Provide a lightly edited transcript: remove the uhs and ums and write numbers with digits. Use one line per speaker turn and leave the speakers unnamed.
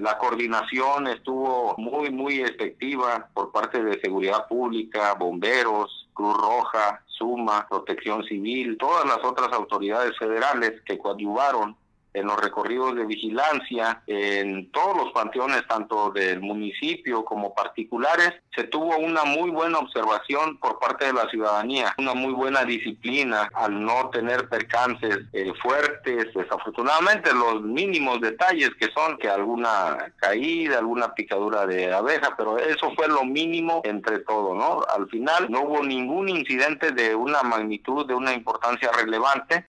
La coordinación estuvo muy efectiva por parte de Seguridad Pública, bomberos, Cruz Roja, SUMA, Protección Civil, todas las otras autoridades federales que coadyuvaron en los recorridos de vigilancia, en todos los panteones, tanto del municipio como particulares. Se tuvo una muy buena observación por parte de la ciudadanía, una muy buena disciplina al no tener percances fuertes. Desafortunadamente, los mínimos detalles que son que alguna caída, alguna picadura de abeja, pero eso fue lo mínimo entre todo, ¿no? Al final no hubo ningún incidente de una magnitud, de una importancia relevante.